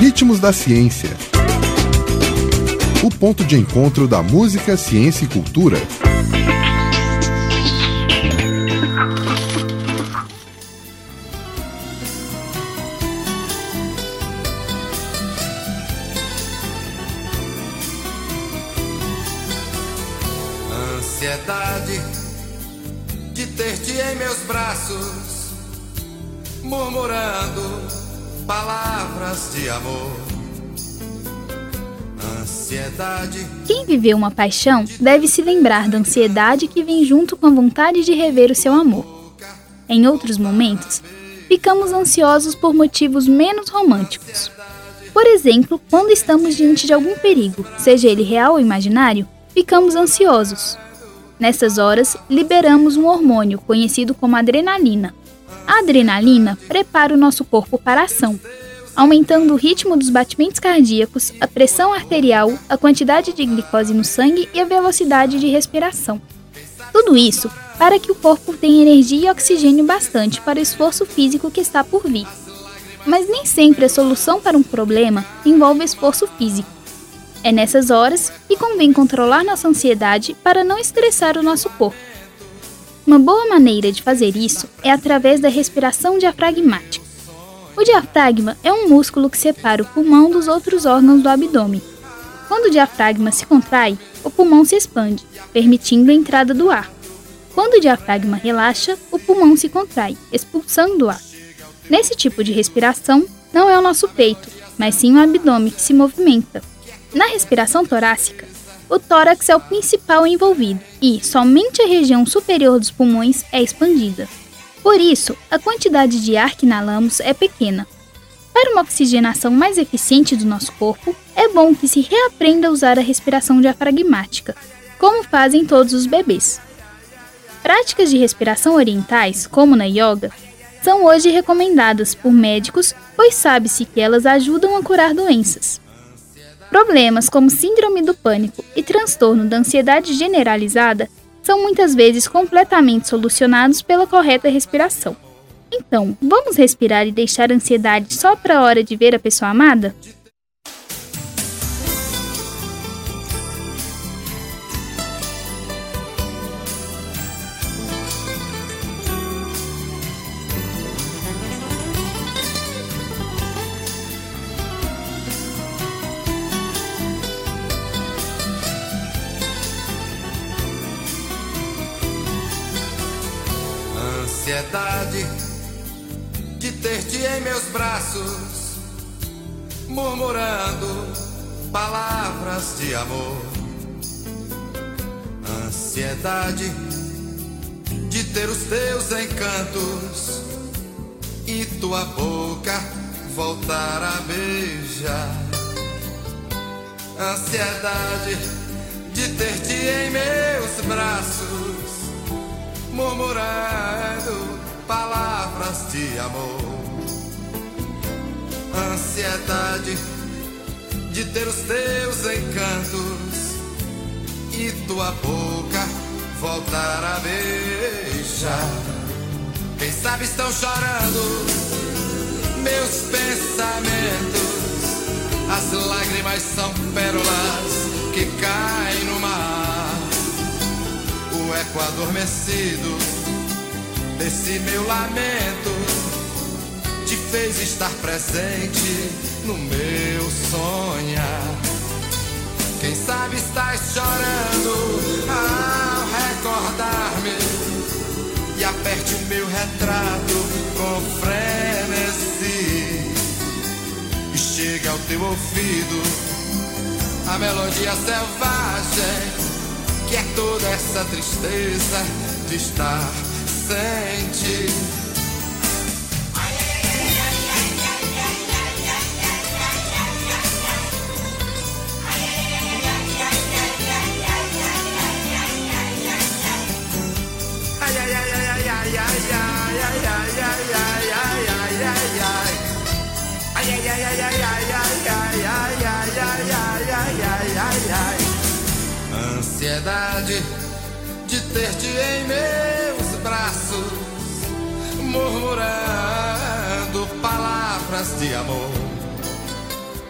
Ritmos da Ciência. O ponto de encontro da música, ciência e cultura. Ansiedade de ter-te em meus braços, murmurando palavras de amor. Ansiedade. Quem viveu uma paixão deve se lembrar da ansiedade que vem junto com a vontade de rever o seu amor. Em outros momentos, ficamos ansiosos por motivos menos românticos. Por exemplo, quando estamos diante de algum perigo, seja ele real ou imaginário, ficamos ansiosos. Nessas horas, liberamos um hormônio conhecido como adrenalina. A adrenalina prepara o nosso corpo para a ação, aumentando o ritmo dos batimentos cardíacos, a pressão arterial, a quantidade de glicose no sangue e a velocidade de respiração. Tudo isso para que o corpo tenha energia e oxigênio bastante para o esforço físico que está por vir. Mas nem sempre a solução para um problema envolve esforço físico. É nessas horas que convém controlar nossa ansiedade para não estressar o nosso corpo. Uma boa maneira de fazer isso é através da respiração diafragmática. O diafragma é um músculo que separa o pulmão dos outros órgãos do abdômen. Quando o diafragma se contrai, o pulmão se expande, permitindo a entrada do ar. Quando o diafragma relaxa, o pulmão se contrai, expulsando o ar. Nesse tipo de respiração, não é o nosso peito, mas sim o abdômen que se movimenta. Na respiração torácica, o tórax é o principal envolvido e somente a região superior dos pulmões é expandida. Por isso, a quantidade de ar que inalamos é pequena. Para uma oxigenação mais eficiente do nosso corpo, é bom que se reaprenda a usar a respiração diafragmática, como fazem todos os bebês. Práticas de respiração orientais, como na yoga, são hoje recomendadas por médicos, pois sabe-se que elas ajudam a curar doenças. Problemas como síndrome do pânico e transtorno da ansiedade generalizada são muitas vezes completamente solucionados pela correta respiração. Então, vamos respirar e deixar a ansiedade só para a hora de ver a pessoa amada? Ansiedade de ter-te em meus braços, murmurando palavras de amor. Ansiedade de ter os teus encantos e tua boca voltar a beijar. Ansiedade de ter-te em meus braços, murmurando palavras de amor. Ansiedade de ter os teus encantos e tua boca voltar a beijar. Quem sabe estão chorando meus pensamentos, as lágrimas são pérolas que caem no mar. O eco adormecido desse meu lamento te fez estar presente no meu sonhar. Quem sabe estás chorando ao recordar-me e aperte o meu retrato com frenesi e chega ao teu ouvido a melodia selvagem que é toda essa tristeza de estar sem ti. Ansiedade de ter-te em meus braços, murmurando palavras de amor.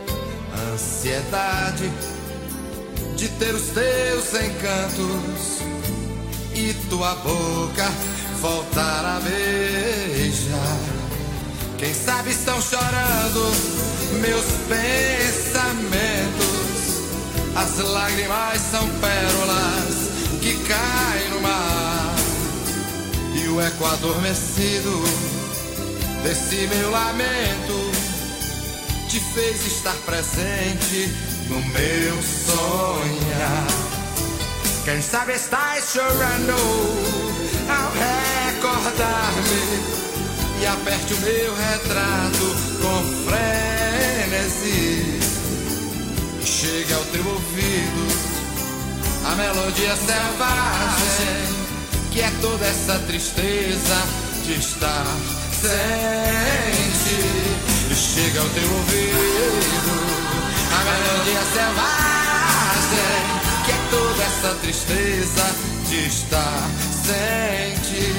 ansiedade de ter os teus encantos e tua boca voltar a beijar. Quem sabe estão chorando meus pensamentos. As lágrimas são pérolas que caem no mar, e o eco adormecido desse meu lamento te fez estar presente no meu sonhar. Quem sabe estás chorando ao recordar-me, e aperte o meu retrato com frenesi. Chegue ao teu ouvido a melodia selvagem, que é toda essa tristeza de estar sem ti. Chega ao teu ouvido a melodia selvagem, que é toda essa tristeza de estar sem ti.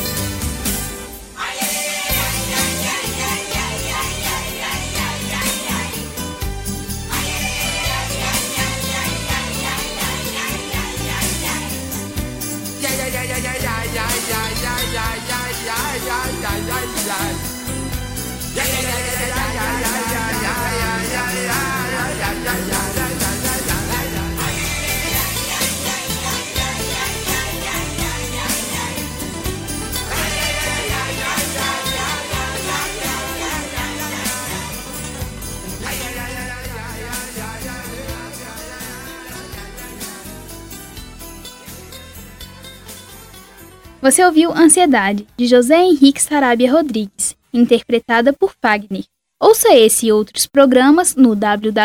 Você ouviu Ansiedade, de José Henrique Sarabia Rodrigues, interpretada por Fagner. Ouça esse e outros programas no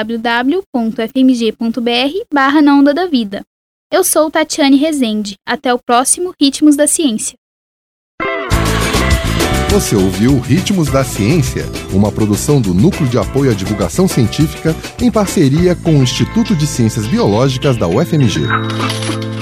www.fmg.br/Na Onda da Vida. Eu sou Tatiane Rezende. Até o próximo Ritmos da Ciência. Você ouviu Ritmos da Ciência, uma produção do Núcleo de Apoio à Divulgação Científica em parceria com o Instituto de Ciências Biológicas da UFMG.